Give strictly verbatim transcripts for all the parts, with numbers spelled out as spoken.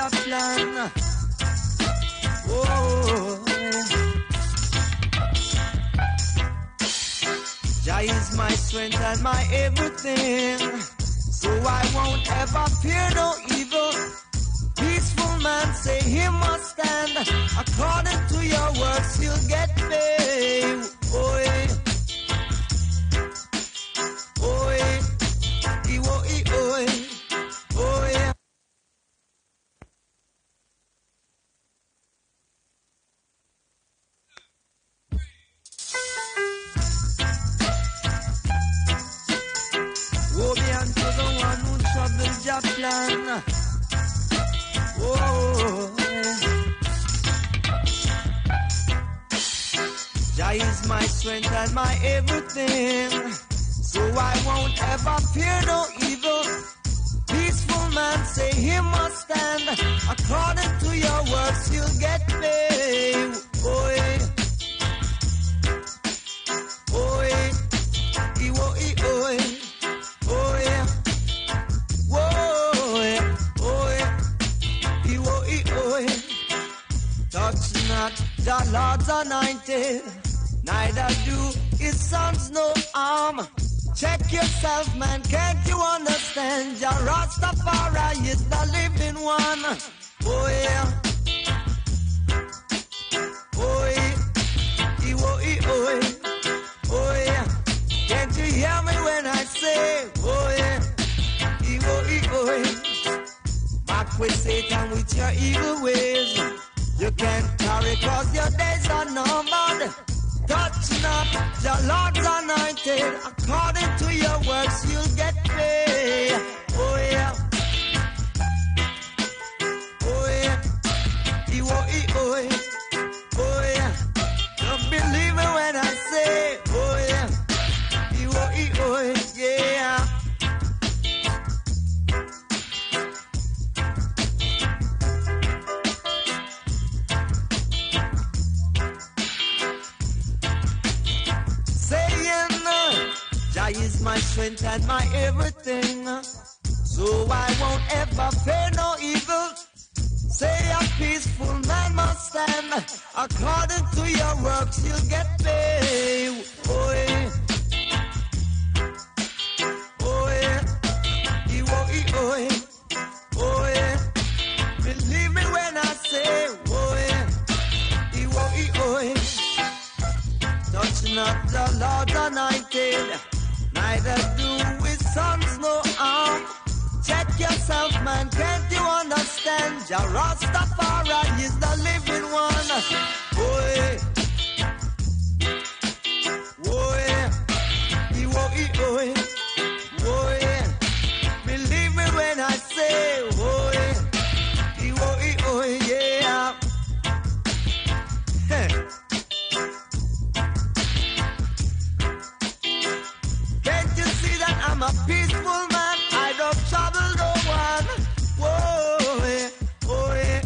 Jah plan. Oh, Jah is my strength and my everything, so I won't ever fear no evil. Peaceful man say he must stand. According to your works you'll get paid. Oh yeah. Oh yeah. Oh yeah. Oh yeah. Oh yeah. Woe be unto the one who troubles Jah plan. Oh, Jah is my strength and my everything, so I won't ever fear no evil. Peaceful man say he must stand. According to your works you'll get paid. Oh yeah. Oh yeah. Oh yeah. Oh yeah. Oh yeah. Whoa yeah. Oh yeah. Touch not the Lord's anointed, neither do his sons no harm. Check yourself, man, can't you understand? Jah Rastafari is the living one. Oh yeah. Oh yeah. Oh yeah. Oh yeah. Oh yeah. Can't you hear me when I say, oh yeah. Oh yeah. Oh yeah. Back with Satan with your evil ways. You can't carry cause your days are numbered. Touch not the Lord's anointed. According to your works you'll get paid. Oh yeah. Oh yeah. Oh yeah. Oh yeah. Oh yeah. Don't believe me when I say, oh yeah. Oh yeah. Oh yeah. Jah is my strength and my everything, so I won't ever fear no evil. Say a peaceful man must stand. According to your works you'll get paid. Oh yeah. Oh yeah. Oh yeah. Oh yeah. Oh yeah. Believe me when I say, oh yeah. Oh yeah. Oh yeah. Touch not the Lord's anointed, neither do his sons no harm. Check yourself, man, can't you understand? Jah Rastafari is the living one. Oh yeah. Oh yeah. Oh yeah. Oh yeah. Oh yeah. Believe me when I say, oh yeah. Oh yeah. Oh yeah. Hey. I'm a peaceful man, I don't trouble no one. Whoa, yeah, oh yeah.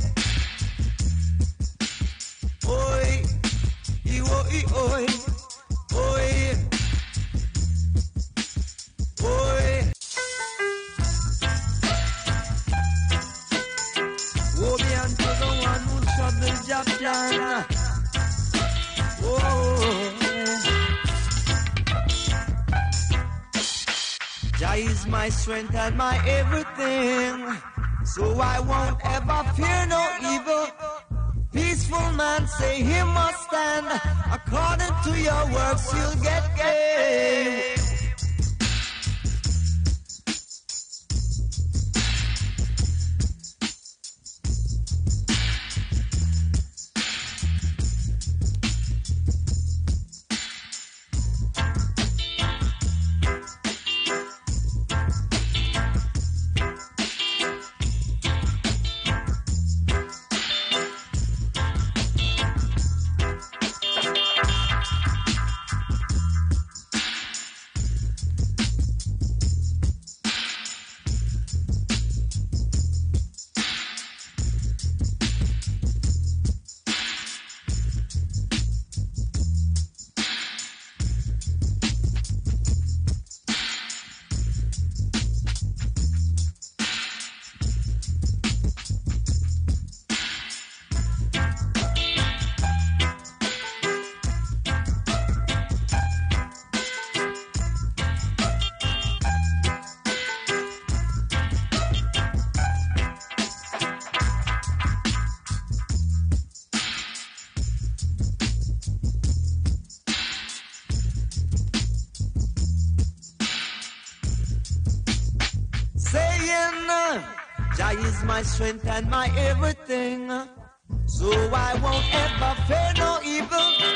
Oh yeah, oh yeah, oh yeah. Oh yeah. Oh yeah. Woe be unto the one who troubles Jah plan. Whoa. Jah is my strength and my everything, so I won't ever fear no evil. Peaceful man say he must stand. According to your works you'll get paid. Jah is my strength and my everything, so I won't ever fear no evil.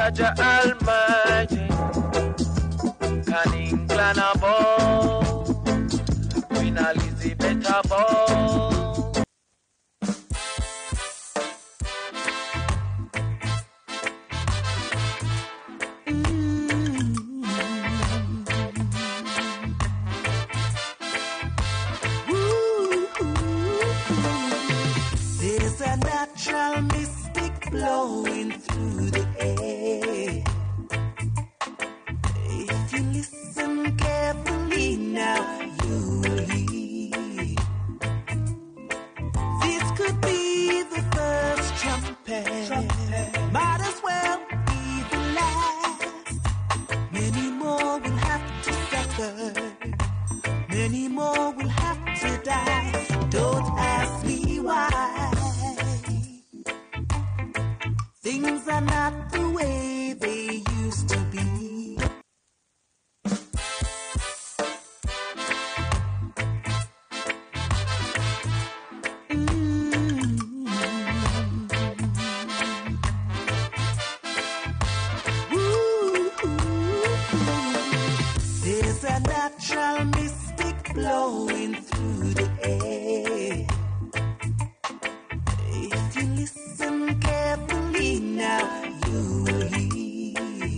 Jah Almighty, Canning Clan above, Queen Elizabeth above. There's a natural mystic blowing through the air. If you listen carefully now, you will hear. This could be the first trumpet. trumpet. Might as well be the last. Many more will have to suffer. Many more will have to die. Don't ask me why. Things are not the way they used to be. Mm-hmm. There's a natural mystic blowing through the air. If you listen carefully now, you will hear.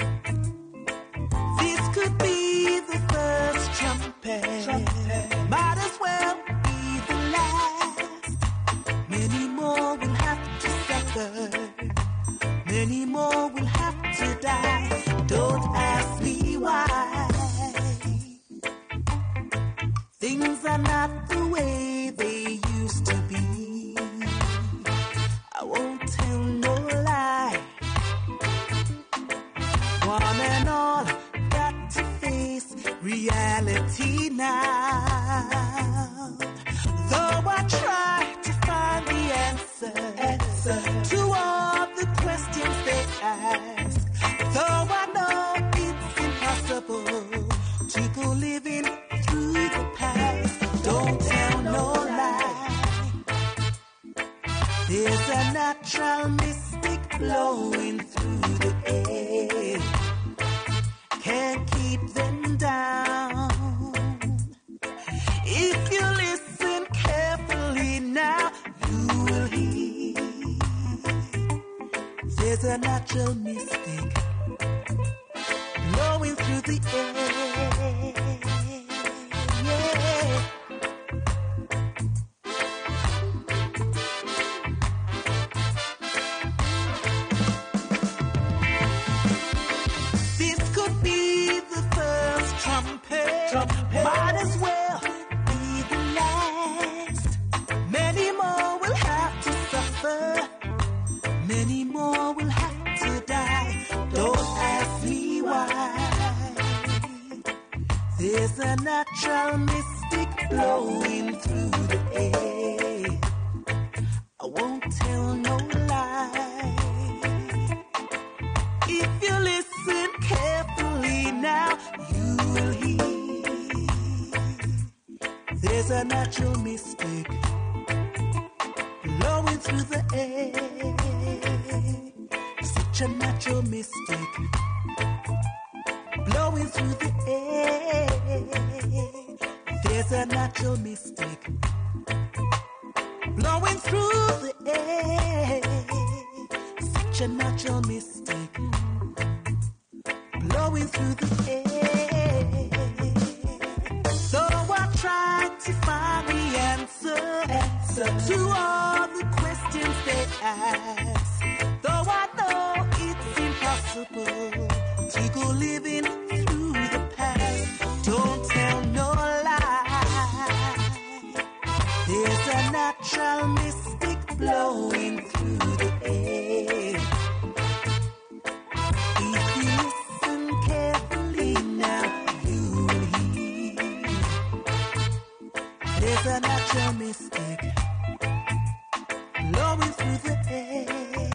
This could be the first trumpet. trumpet. Might as well be the last. Many more will have to suffer. Many more will have to die. Don't ask me why. Things are not the way they used to be. I won't tell no lie. One and all got to face reality now. Though I try to find the answer, answer to all the questions they ask. Though I know it's impossible to go living through the past. Don't tell no lie. There's a natural mystic blowing through the air. Can't keep them down. If you listen carefully now, you will hear. There's a natural mystic blowing through the air. Yeah. This could be the first trumpet. trumpet. Might as well be the last. Many more will have to suffer. Many more will have to die. Don't ask me why. There's a natural mystic blowing through the air. I won't tell no lie. If you listen carefully now, you will hear. There's a natural mystic blowing through the air. Such a natural mystic blowing through the air. There's a natural mystic blowing through the air. Such a natural mystic blowing through the air. Though I tried to find the answer, answer to all the questions they ask. Though I know it's impossible to go living through the past. Don't tell no lie. There's a natural mystic blowing through the air. If you listen carefully now, you will hear. There's a natural mystic blowing through the air.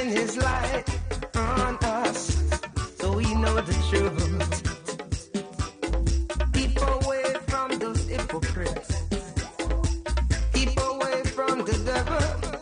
shining his light on us, so we know the truth. Keep away from those hypocrites. Keep away from the devil.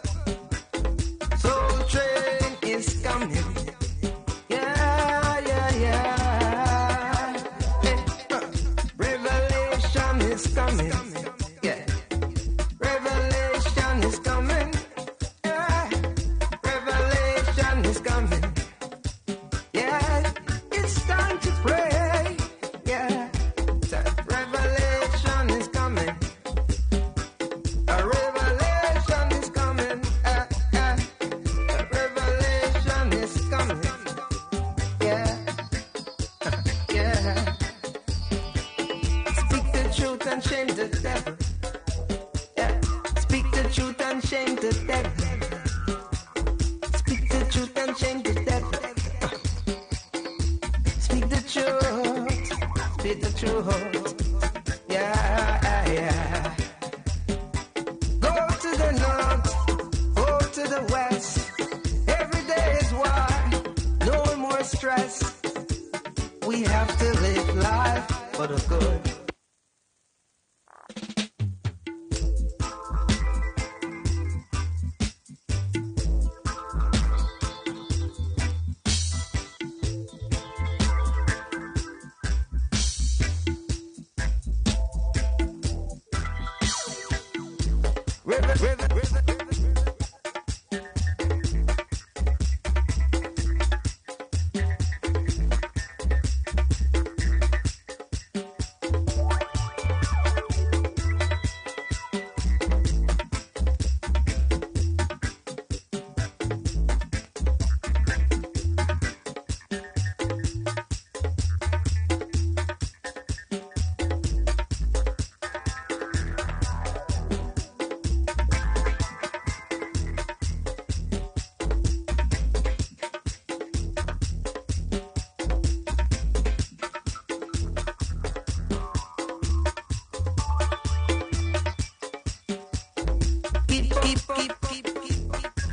Soul train is coming. Yeah, yeah, yeah. Hey, uh, revelation is coming. Yeah. Revelation is coming. Yeah. Revelation is coming. Yeah. It's time to pray. Yeah. So, revelation is coming. A revelation is coming. Uh, uh. A revelation is coming. Yeah. Yeah. Speak the truth and shame the devil. Yeah. Speak the truth and shame the devil. Speak the truth and shame the devil. Speak the truth. Speak the truth. Yeah, yeah. Go to the north. Go to the west. Every day is war. No more stress. We have to live life for the good. River, river, river, river. Keep, keep, keep, keep, keep, keep.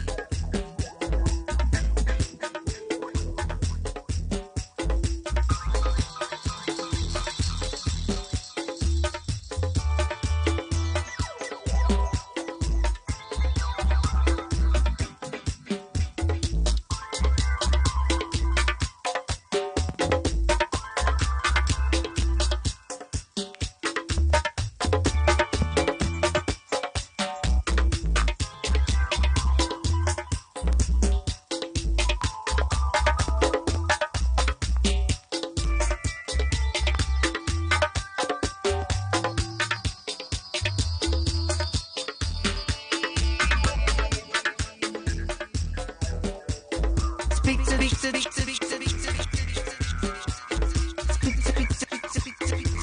Speak to speak to speak to speak to speak to speak to speak to speak to speak to speak to.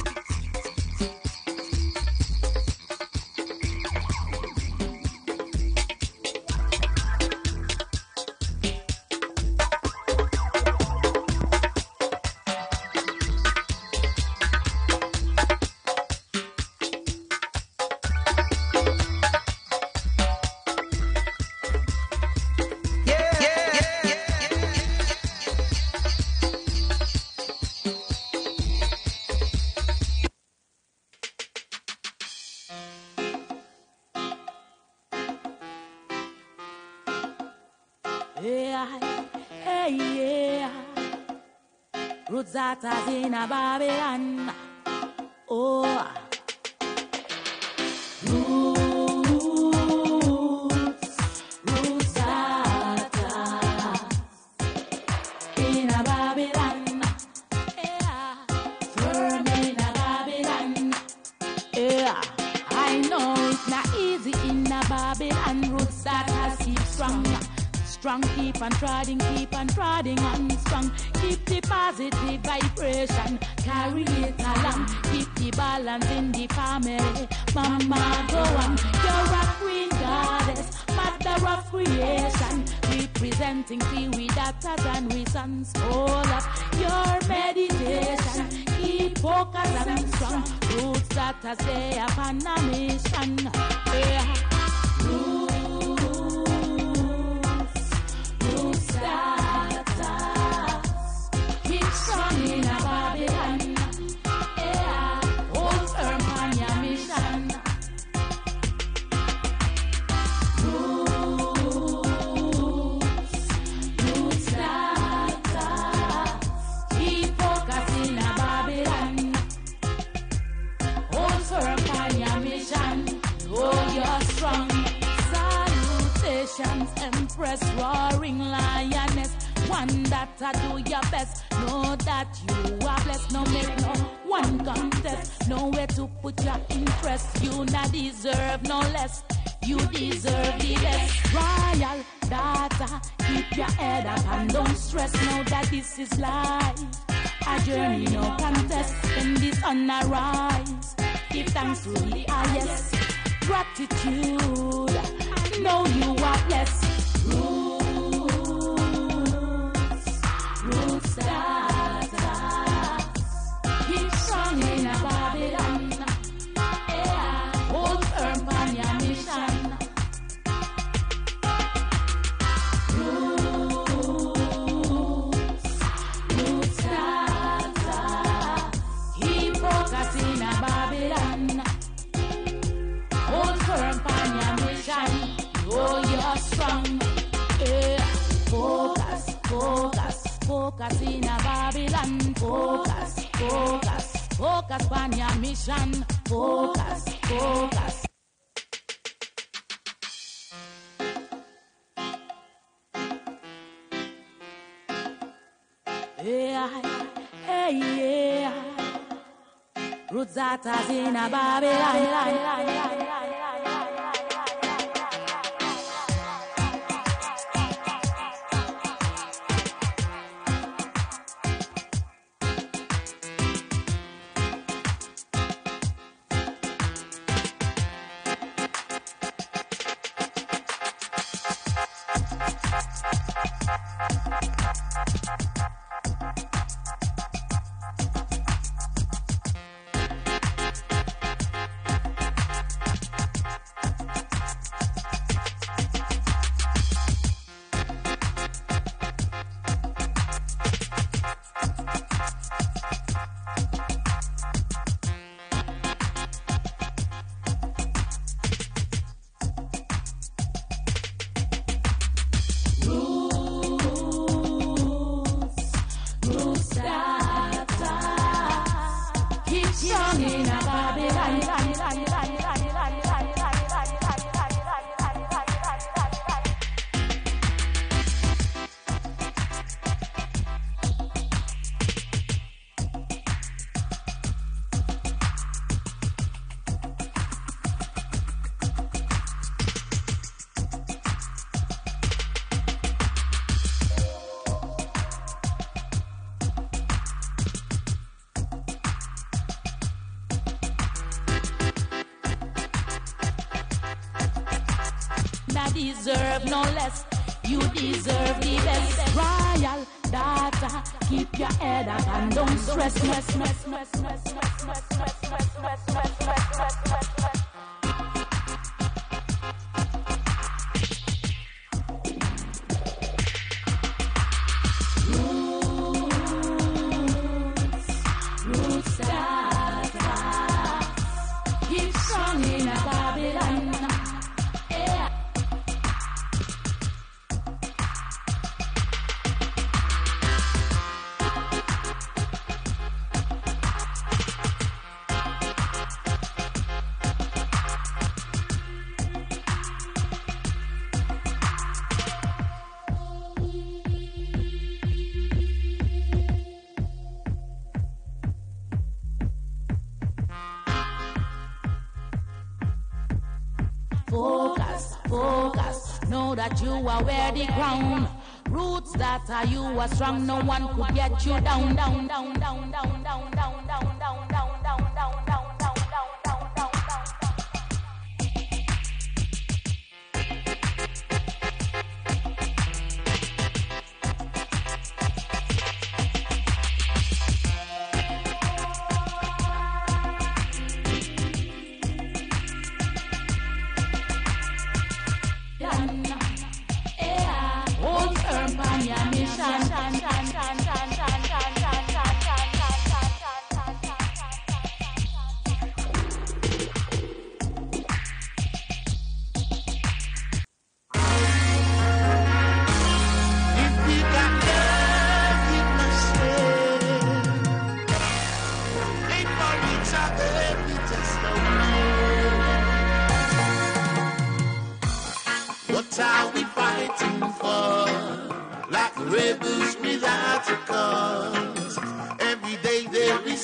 Yeah, hey, yeah. Roots that are in a Babylon. Oh, roots, roots that are in a Babylon. Yeah, firm in a Babylon. Yeah, I know it's not easy in a Babylon. Roots that are keep strong. Strong, keep on trotting, keep on trotting on strong. Keep the positive vibration, carry it along. Keep the balance in the family. Mama, go on. You're a queen goddess, mother of creation. Representing Kiwi daughters and we sons. Hold up your meditation. Keep focus and strong. Roots that are stay upon a mission. Yeah. Roots. Roots man that I do your best. Know that you are blessed. No make no one contest. Nowhere to put your interest. You not deserve no less. You deserve the best. Royal daughter, keep your head up and don't stress. Know that this is life, a journey, no contest. When the sun arise, give thanks to the highest. Gratitude, know you are blessed. Roots, roots daughter, keep strong in a Babylon. Yeah, hold firm on your mission. Roots, roots daughter, keep focusing a Babylon. Hold firm on your mission. Oh, you're strong. Yeah. Focus, focus, focus in a Babylon. Focus, focus, focus on your mission. Focus, focus. Yeah, hey, yeah. Roots daughters in a Babylon. Deserve no less, you deserve the best. Royal daughter, keep your head up and don't stress, stress, stress, stress, stress, stress, stress, stress, stress, stress, stress, stress, stress. Roots, roots daughter, keep strong in a Babylon. Focus, focus, know that you are where the ground. Roots that are you are strong, no one could get you down, down, down, down, down, down, down, down, down, down, down, down, down, down. Hold firm on your mission.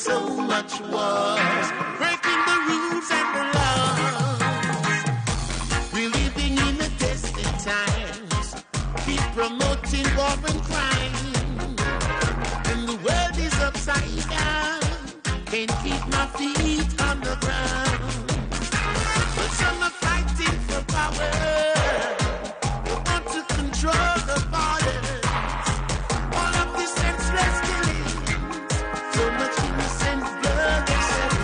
so much wars, breaking the rules and the laws. We're living in the testing times, keep promoting war and crime, and the world is upside down. Can't keep my feet on the ground, but some are fighting for power. They want to control the borders. All of this senseless killing, so much innocent blood is shed.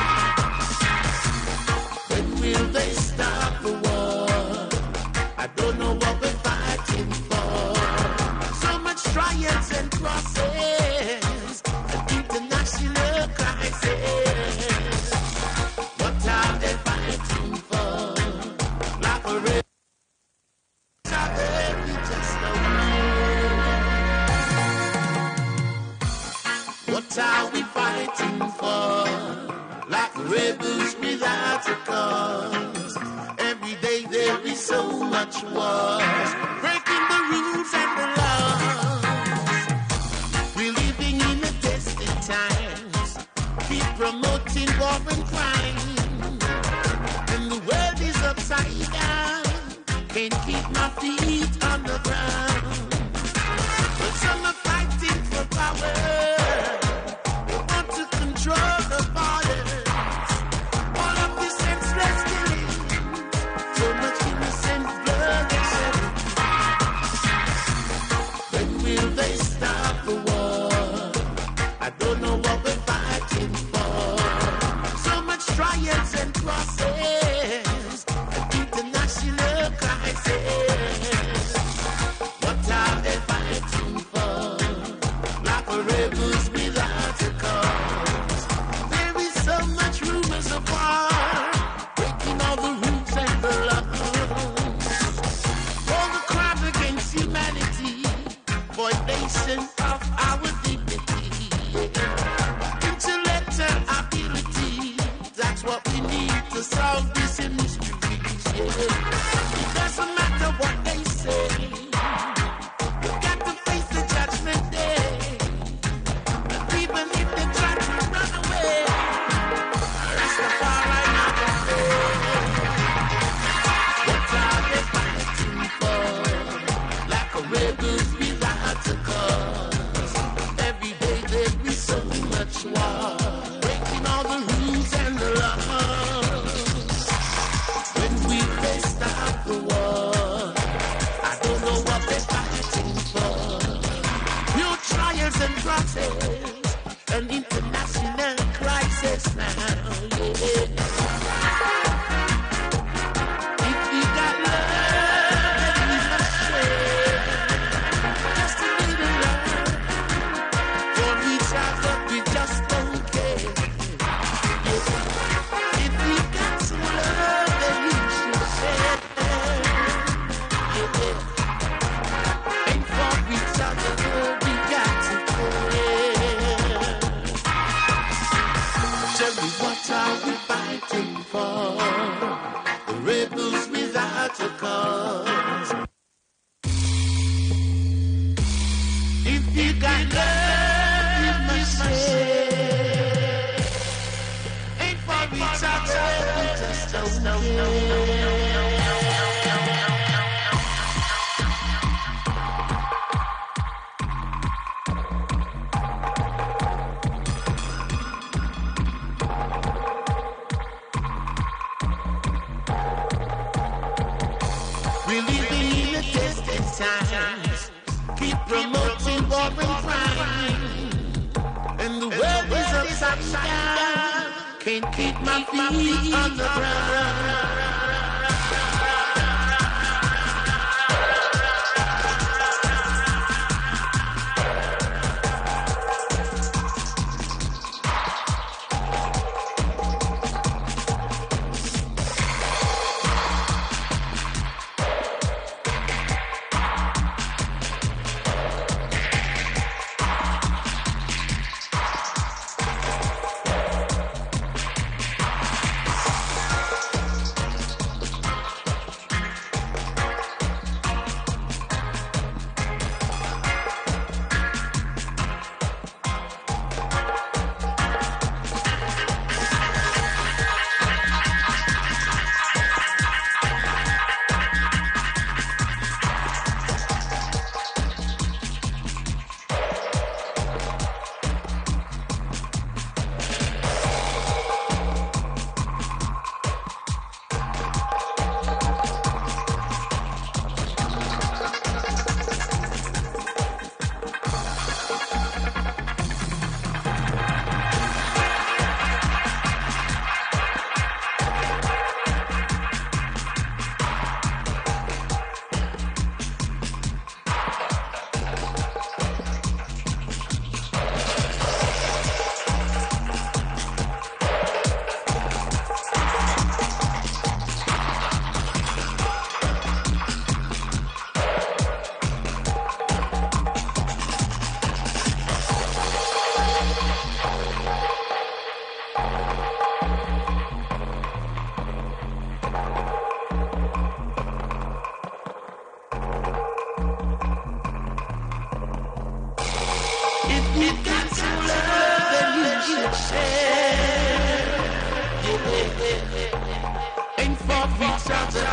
When will they stop the war? I don't know what we're fighting for. So much trials and crosses, an international crisis. What are they fighting for? Like a red, we just don't know. What are we fighting for? Like rebels without a cause. Every day there is so much wars, breaking the rules and the laws. We're living in the testing times, keep promoting war and crime, and the world is upside down. Can't keep my feet on the ground, but some are fighting for power. They want to control the borders. All of this senseless killing, so much innocent blood is shed. When will they stop the war? I don't know what we're fighting for. So much trials and crosses, an international crisis. What are they fighting for? Like a rebels without a cause. There is so much rumors of war, breaking all the rules and the laws. All the crime against humanity, violation of our dignity. Intellectual ability, that's what we need to solve this mystery. It doesn't matter what they say, you got to face the judgment day. And even if they try to run away, Rastafari not the What are they fighting for? Like a rebels without a cause. Every day there is so much war, breaking all the rules and the laws. When we they stop the war, I don't know what they're fighting for. New trials and crosses, an international crisis now. Yeah. If we got love, then we must share. Just a little love for each other, we just don't care. Yeah. If we got some love, then we should share. Yeah. And for each other, we got to care. Tell me, what are we fighting for? The rebels without a cause. If you got love, you must share. Ain't for each other, we just don't know. We're living in the testing times, keep promoting war and crime, and the world is upside down. Can't keep my feet on the ground.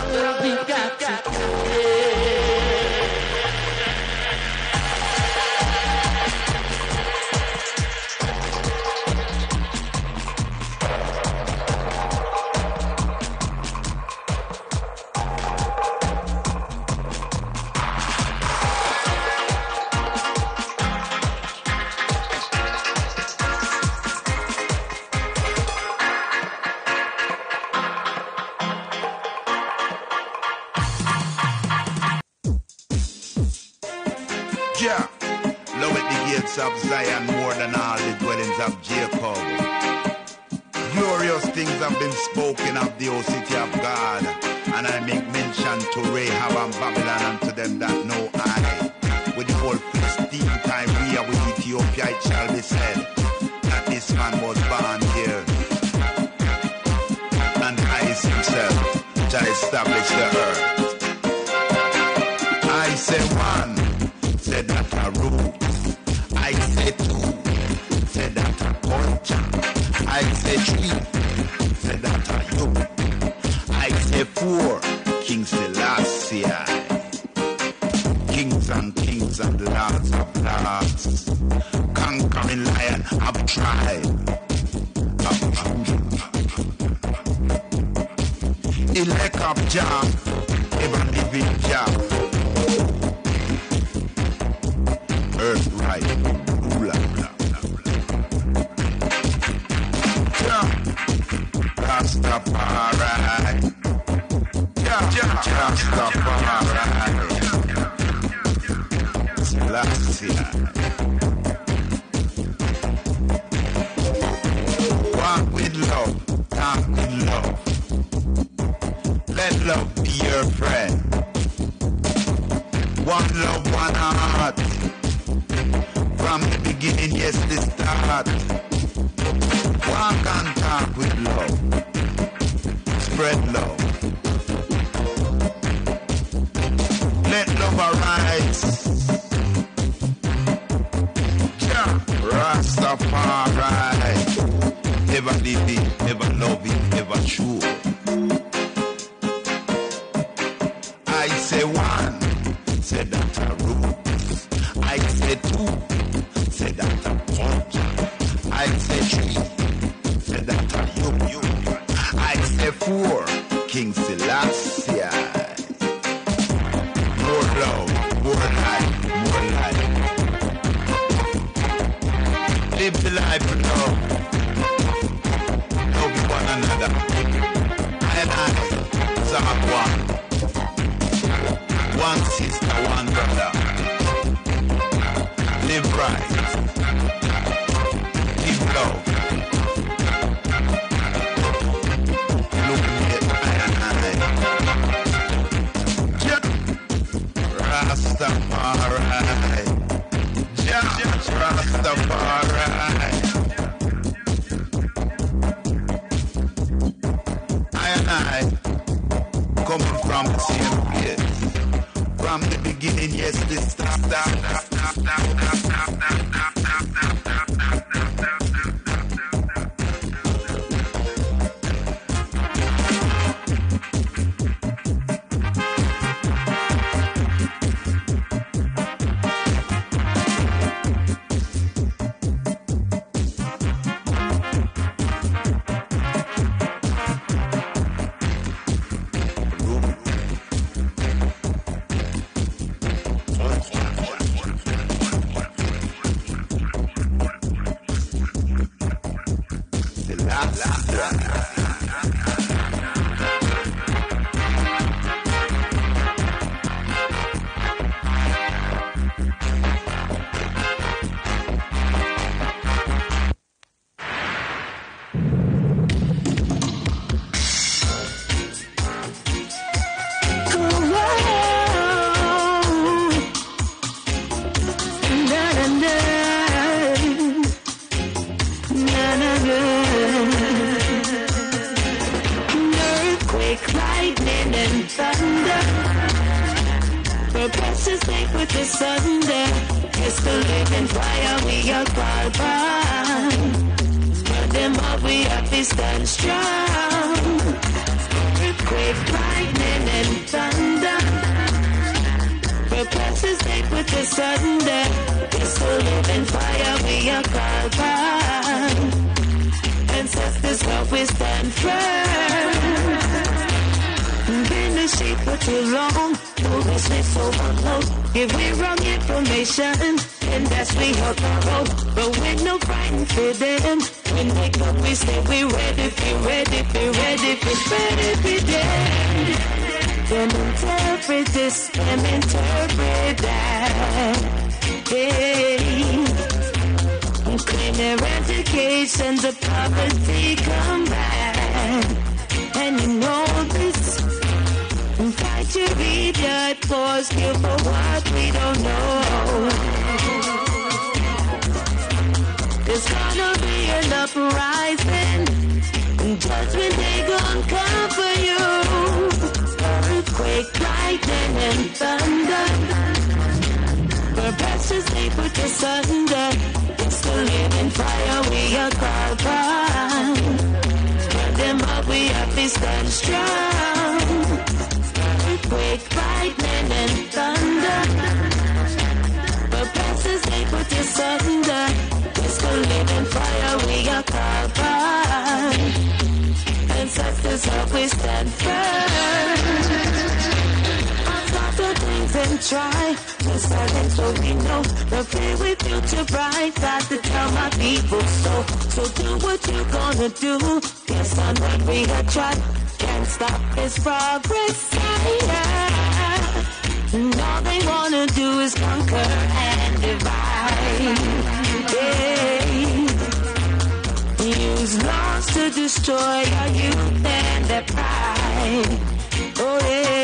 world we got to Jah, love at the gates of Zion more than all the dwellings of Jacob. Glorious things have been spoken of the old city of God, and I make mention to Rahab and Babylon, and to them that know I. With the whole Philistine time we are with Ethiopia, it shall be said that this man was born here, and Christ himself shall establish the earth. I say one, said that a root. I say two, said that a culture. I say three, said that a youth. I say four, King Selassie. Kings and kings and lords of lords. Conquering lion of tribe of Judah. Elect of Jah, ever living Jah. Earth right, ruler. Jah, Rastafari. Jah, Rastafari. Selassie. Walk with love, talk with love. Let love be your friend. One love, one heart. From the beginning, yes, the start. Walk and talk with love. Spread love. Let love arise. Jah, Rastafari. Ever living, ever loving, ever true. I say one, say that a root. I say two, say that a culture. I say three, say that a you, you. I say four, King Selassie. More love, more life, more life. Live the life of love. Love one another. And I, Zahab one. One sister, one brother. Live right. Live love. Look at I and I. Jah, Rastafari. Jah, Rastafari. I and I coming from the same place. From the beginning, yes, this stop, stop, stop, stop, stop, stop, stop, stop, stop, Stand strong. Earthquake, lightning, we stand firm. Been the sheep for too long, movies we so unload. Give we wrong information, and that's we help our road. But we're no frightened for them. When they come, we say we ready, be ready, be ready, be ready, be them. Then interpret this, then interpret that. Hey, clean their education, the poverty come back. And you know this. Fight your idiot cause kill for what we don't know. There's gonna be an uprising, judgment day gonna come for you. Earthquake, lightning and thunder, where precious they put asunder. It's the living fire we are called upon. Burn them up, we have to stand strong. Earthquake, lightning and thunder, but passes they put asunder. It's the living fire we are called upon. Ancestors help we stand firm. I'll stop the things and try to silence what we know. The fear with future bright, got to tell my people so. So do what you're gonna do. Yes, on what we have tried. Can't stop this progress. And all they wanna do is conquer and divide. Yeah. Use laws to destroy our youth and their pride. Oh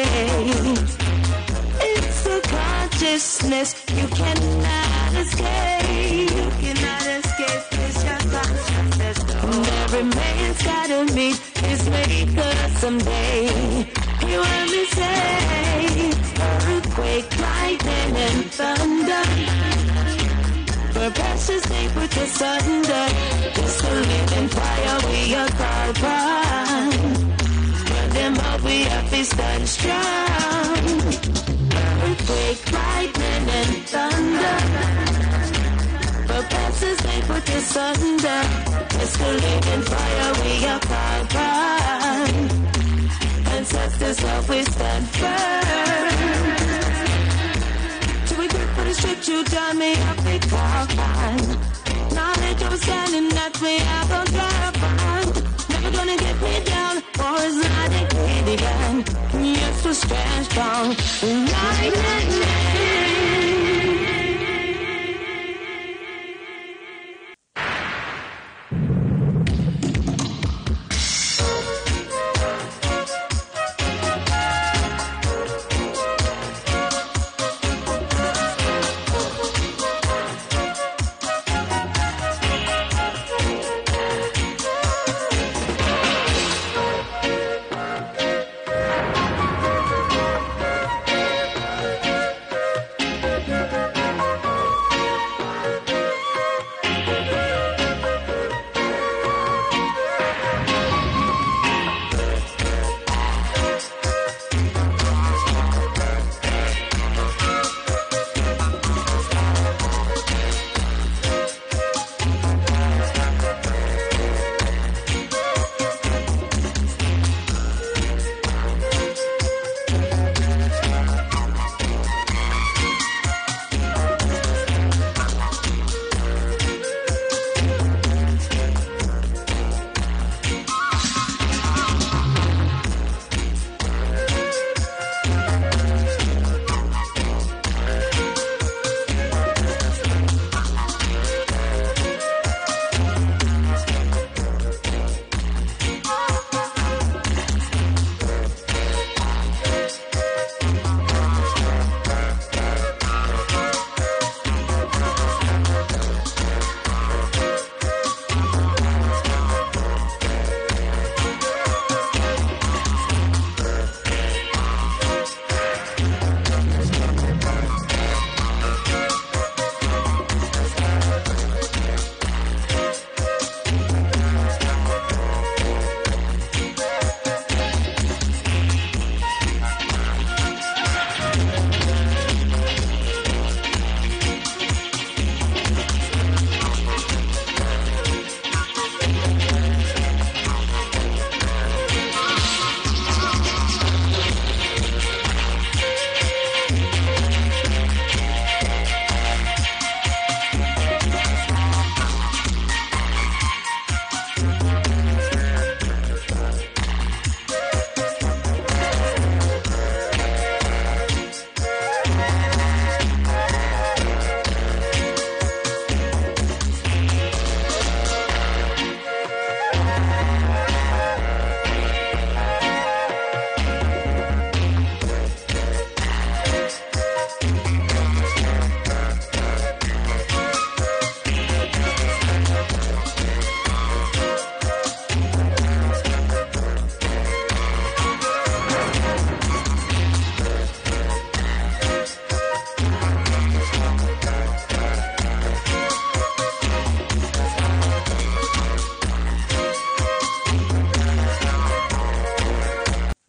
yeah. It's a consciousness you cannot escape. You cannot escape. It's your consciousness. And every man's gotta meet his maker someday. You heard me say, earthquake, lightning and thunder, for precious they put asunder. It's the living fire we are called upon. Burn them up, we have to stand strong. Earthquake, lightning and thunder, for precious they put asunder. It's the living fire we are called upon. Ancestors help we stand firm. Till we grip for the shit you done me, I'll be called upon. Knowledge of standing, that's me, I'm gonna try to find. Never gonna get me down, or it's not a greedy gun. Yes, to stand strong, like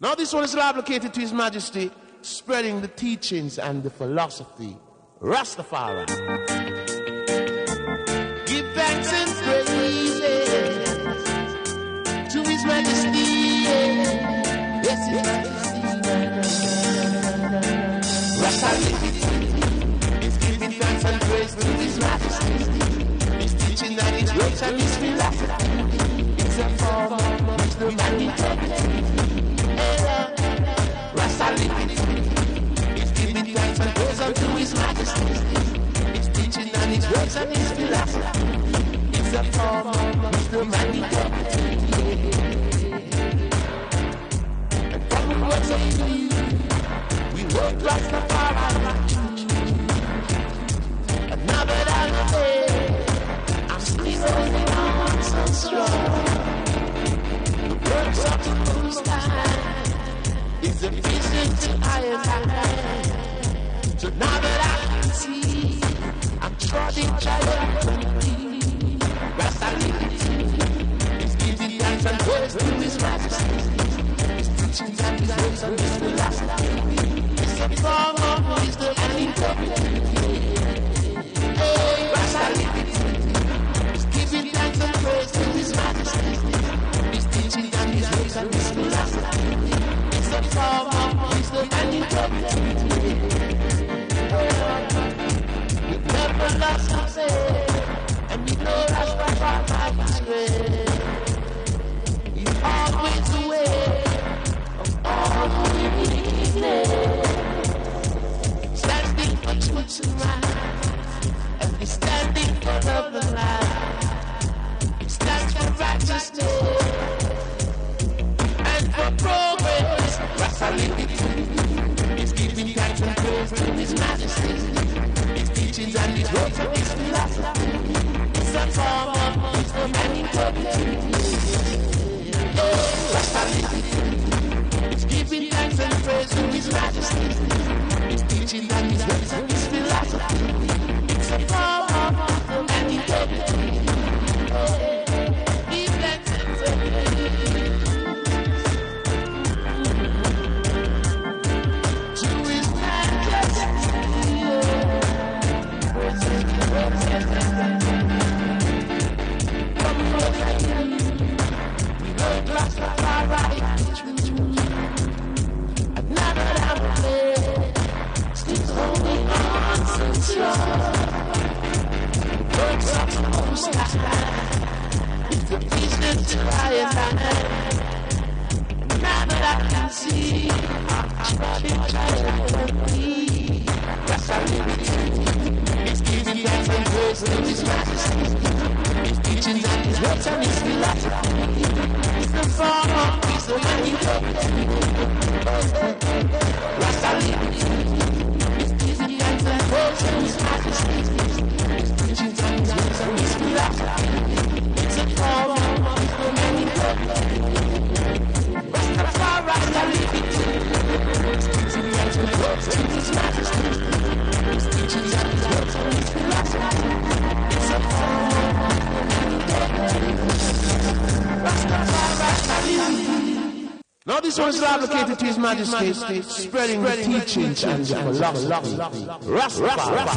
Now this one is obligated to His Majesty, spreading the teachings and the philosophy. Rastafari. Give thanks and praises to His Majesty. Yes, His Majesty. Rastafari is giving thanks and praise to His Majesty. His teaching and His works and His philosophy. It's a form of wisdom and integrity. Rastafari is giving thanks and praise unto His Majesty. His teaching and His works and His philosophy. It's a form of wisdom and integrity. And from the words of you, we won't Rastafari. And now that I'm there, I'm still holding on so strong. The works of the Most High is a vision to I and I. So now that I can see, I'm trotting triumphantly. Rastafari is giving thanks and praise to His Majesty. His teachings and His works and His philosophy. It's a form of wisdom and integrity. Hey, Rastafari is giving thanks and praise to His Majesty. His teachings and His works and His philosophy. It's a form of wisdom and integrity. We've never lost our faith, and we know that's what our life is great. He's always the way of all weakness. Standing for truth and right, and we're standing for love and life. It stands for righteousness and for progress. Rastafari is giving thanks and praise to His Majesty. His teachings and His works and His philosophy. It's a form of wisdom and integrity. Rastafari is giving thanks and praise to His Majesty. His teachings and His works and His philosophy. It's a form of wisdom and integrity. Give thanks and praise. Now this one is allocated to His Majesty, spreading the teachings and the philosophy. Rastafari.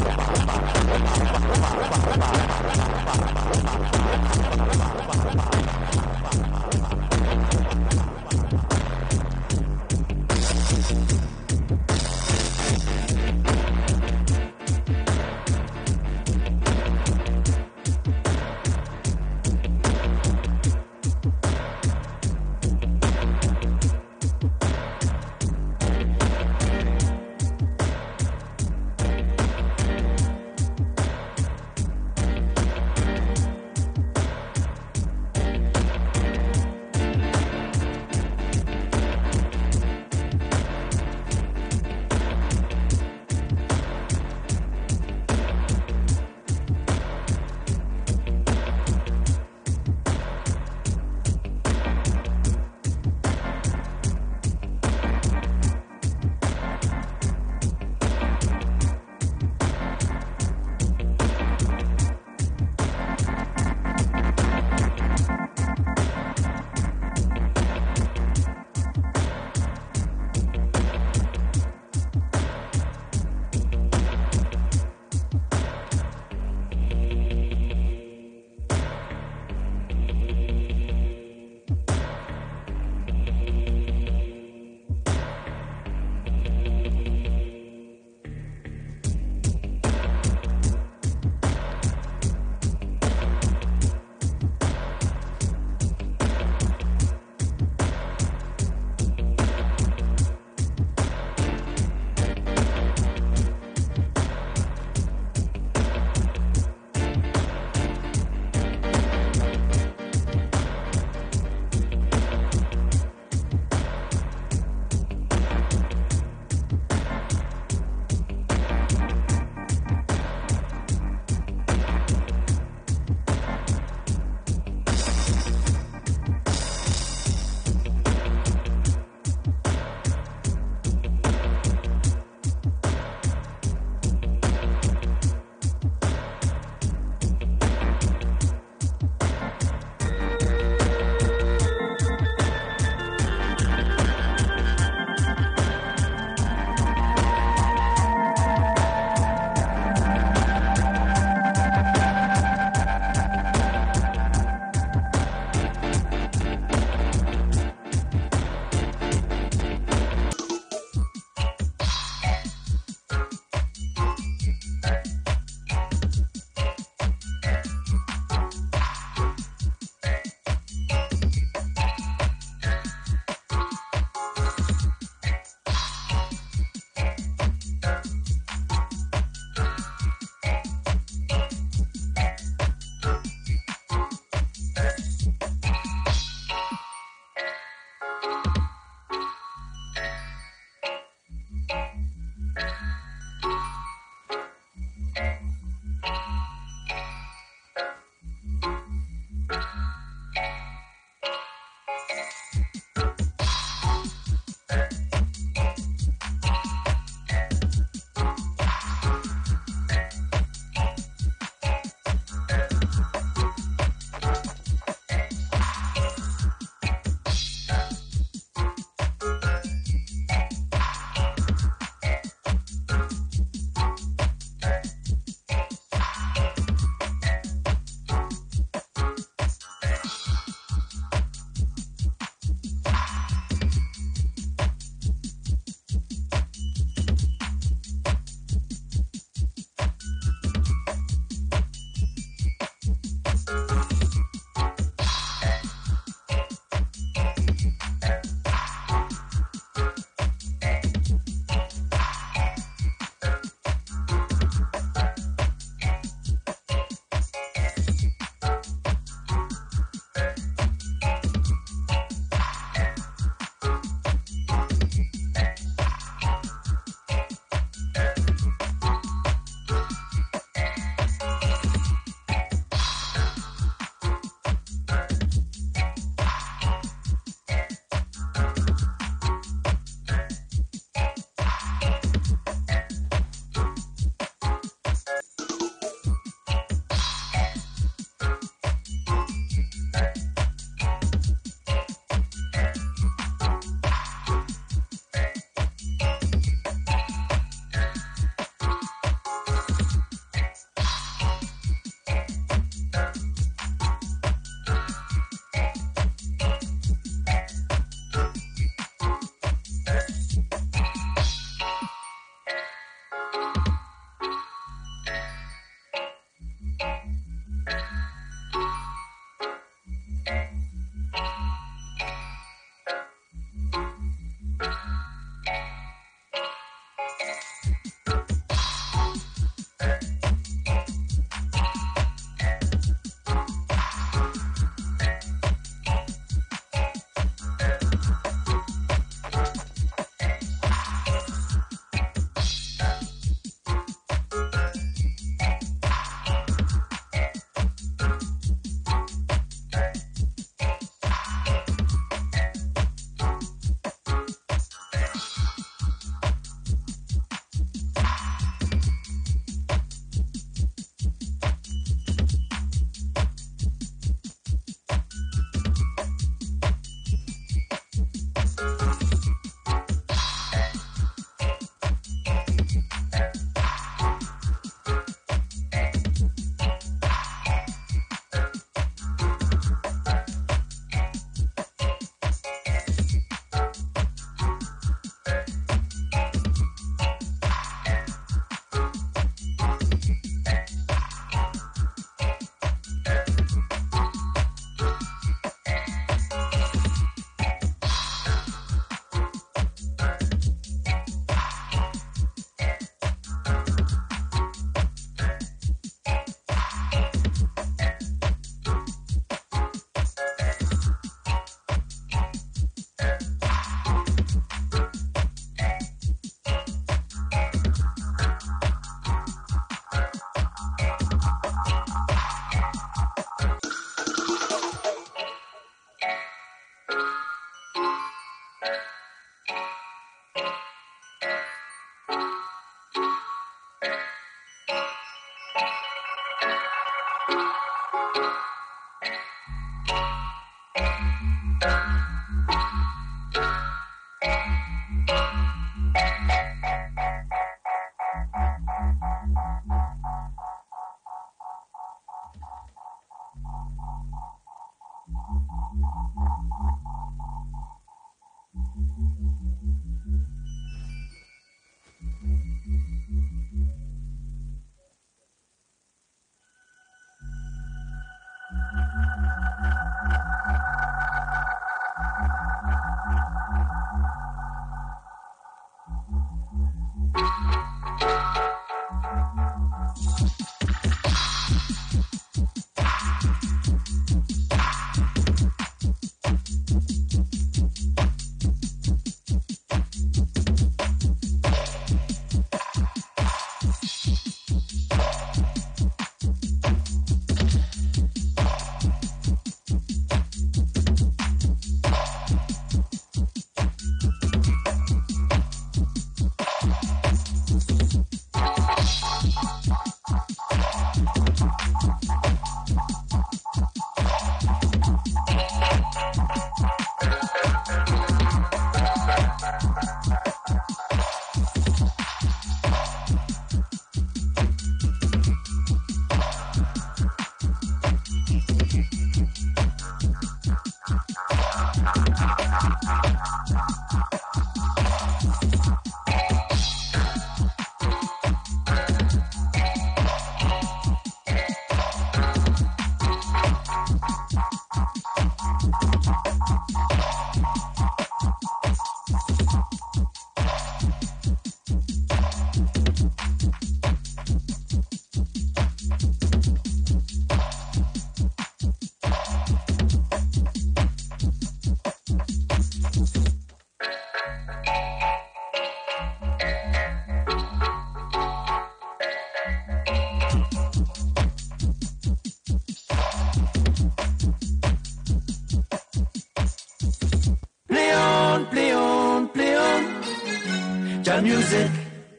Music.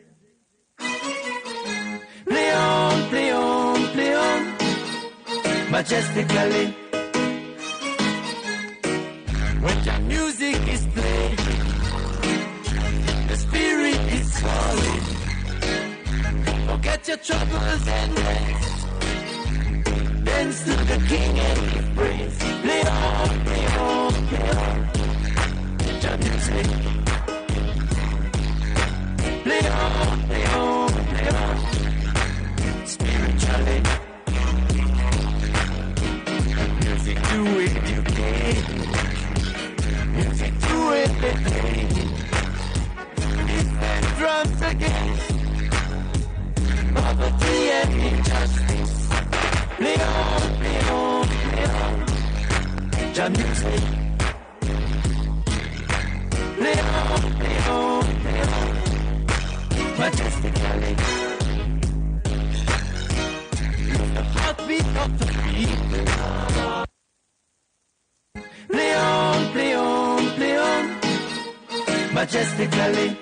Play on, play on, play on, majestically. When the music is played, the spirit is falling. Forget your troubles and dance. Dance to the King and give praise. Play on, play on, play on, the music. Play on, play on, play on, spiritually. Music to educate, music to entertain. Defend drums against poverty and injustice. Play on, play on, play on, the music. Play on, play on, play on, majestically. The heartbeat of the people. Play on, play on, play on, majestically.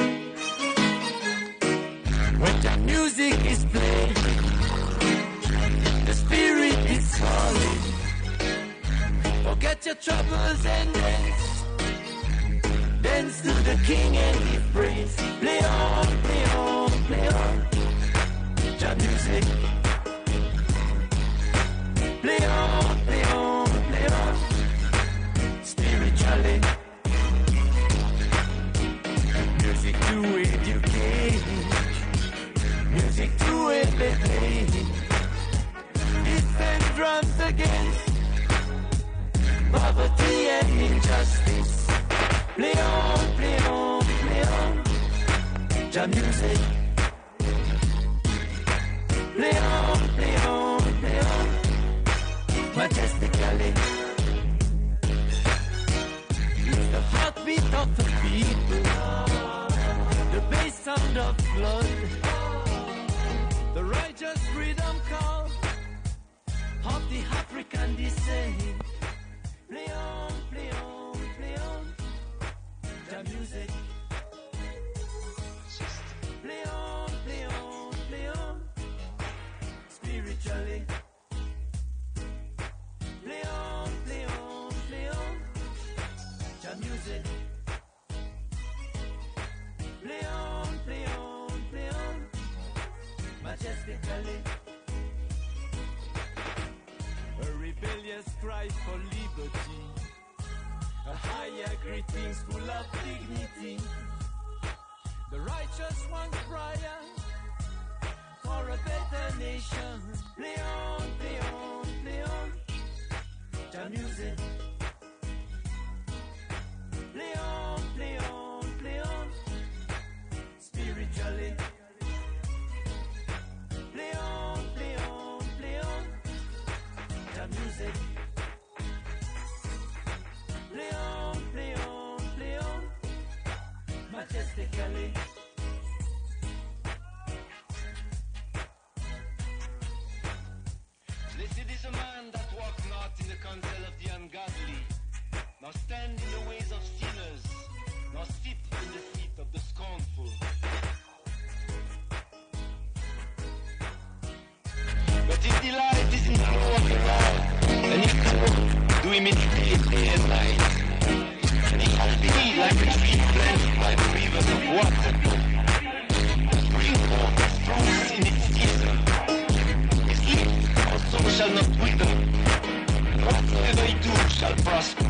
When the music is played, the spirit is falling. Forget your troubles and dance. Dance to the King and give praise. Play on, play on, play on, the music. Play on, play on, play on, spiritually. Music to educate, music to entertain. Defend drums against poverty and injustice. Play on, play on, play on, the music. Play on, play on, play on, majestically. It's the heartbeat of the people, the bass sound of blood, the righteous freedom call of the African descent. Play on, play on, play on, the music. majestically. A rebellious cry for liberty, a higher greetings full of dignity. The righteous one crying for a better nation. Play on, play on, play on. Jah music. Play on, play on, play on. Spiritually. Play on, play on, play on. Jah music. Play on, play on, play on. Majestically. Blessed is a man that walks not in the counsel of the ungodly, nor stand in the ways of sinners, nor sit in the seat of the scornful. But his delight is in the law of the Lord, and his law do him imitate day and night. And he shall be like a tree planted by the rivers of water, bring forth fruits in its season. His leaf also shall not wither, whatever he do shall prosper.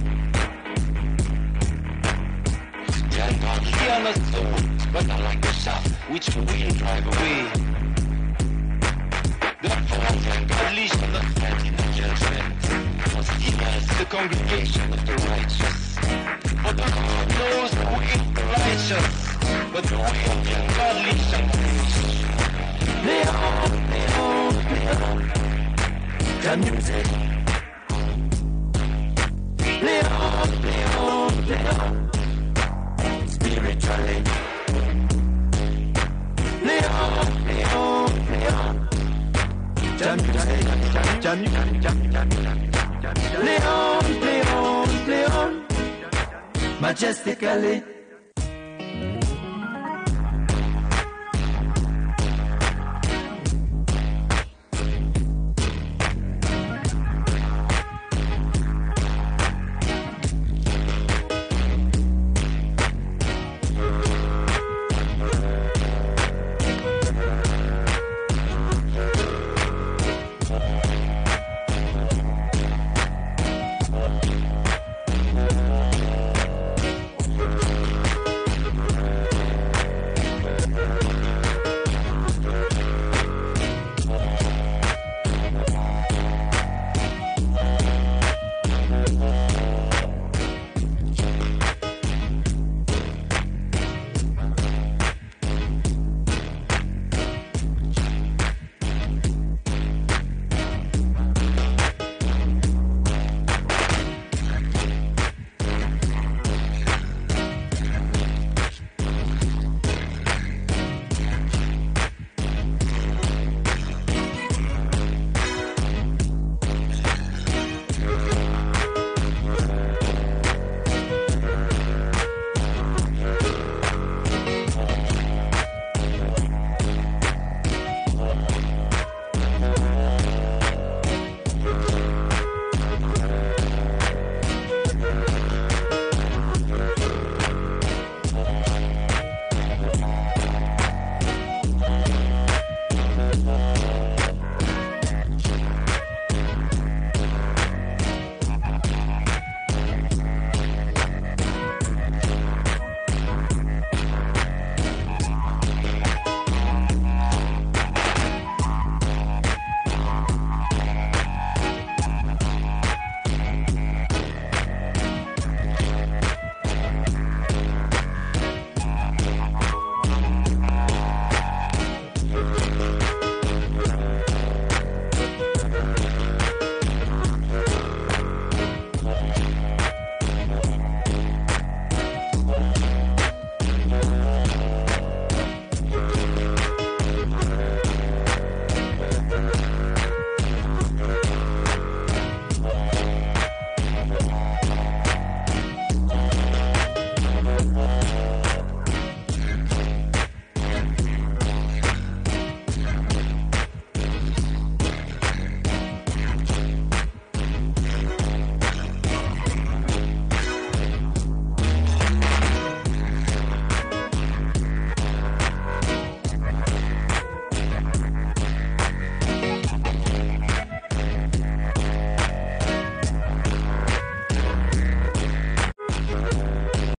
The ungodly are not so, but are like the chaff which the wind drive away. Therefore the ungodly shall not stand in the judgment, nor sit as the congregation of the righteous. For the Lord knows the way of the righteous, but the way of the ungodly shall perish. Play on, play on, play on. Jah music. Play on, play on, play on. Spiritually. Play on, play on, play on. Jah music, Jah music, Jah music. Play on, play on, play on. Majestically.